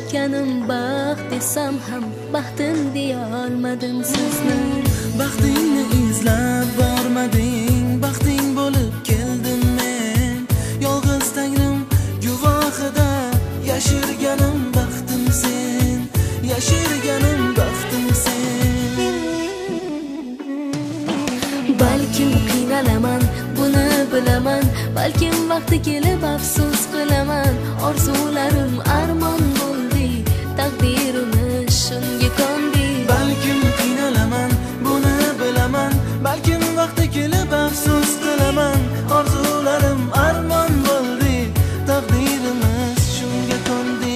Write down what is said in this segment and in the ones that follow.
kutganim baxt desam ham baxtim deya olmadim sizni. Baxtingni izlab bormading, baxting bo'lib keldim men. Yolg'iz tangrim guvohida yashirganim baxtim sen, yashirganim baxtim sen. Balkim qiynalaman, buni bilaman, balkim vaqti kelib afsus qilaman. Orzularim armon bo'ldi, taqdirimiz shunga ko'ndi. Balkim qiynalaman, buni bilaman, balkim vaqti kelib afsus qilaman. Orzularim armon bo'ldi, taqdirimiz shunga ko'ndi.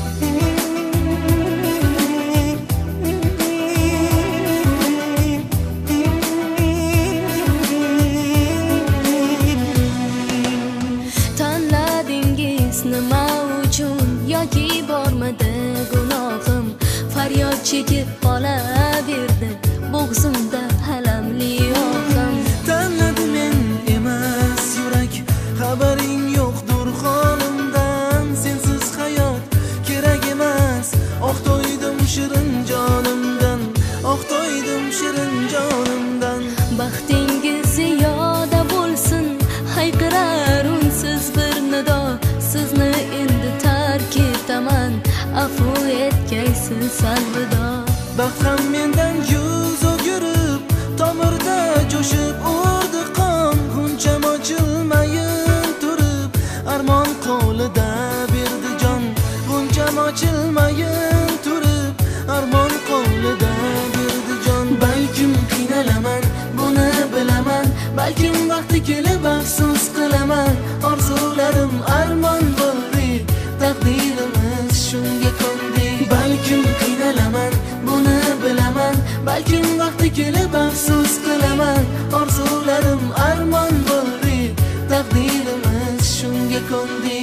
Tanladingiz nima uchun yoki bormadi gunohim, faryod chekib qolaverdi bo'g'zimda alamli ohim. Tanladim men emas yurak, xabaring yo'qdur holimdan. Sensiz hayot kerak emas, oqtoydim shirin jonimdan, oqtoydim shirin jonimdan. Baxtingiz ziyoda bo'lsin, hayqirar unsiz bir nido. Sizni endi tark etaman, afu etgaysiz alvido. Baxt ham mendan yuz o'girib, tomirda jo'shib urdi qon. G'uncham ochilmayin turib, armon qo'lida berdi jon. G'uncham ochilmayin turib, armon qo'lida berdi jon. Balkim qiynalaman, buni bilaman, balkim vaqti kelib afsus qilaman. Orzularim armon bo'ldi, taqdirimiz shunga ko'ndi. Balkim qiynalaman, buni bilaman, balkim vaqti kelib afsus qilaman. Orzularim armon bo'ldi, taqdirimiz shunga ko'ndi.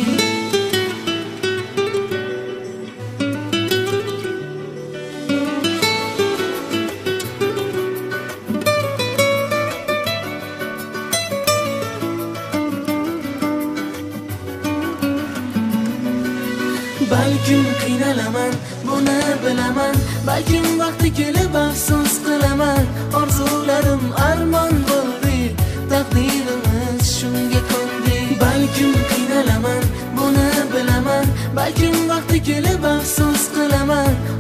Balkim qiynalaman, buni bilaman, balkim vaqti kelib afsus qilaman. Orzularim armon bo'ldi, taqdirimiz shunga ko'ndi. Balkim qiynalaman, buni bilaman, balkim vaqti kelib afsus qilaman.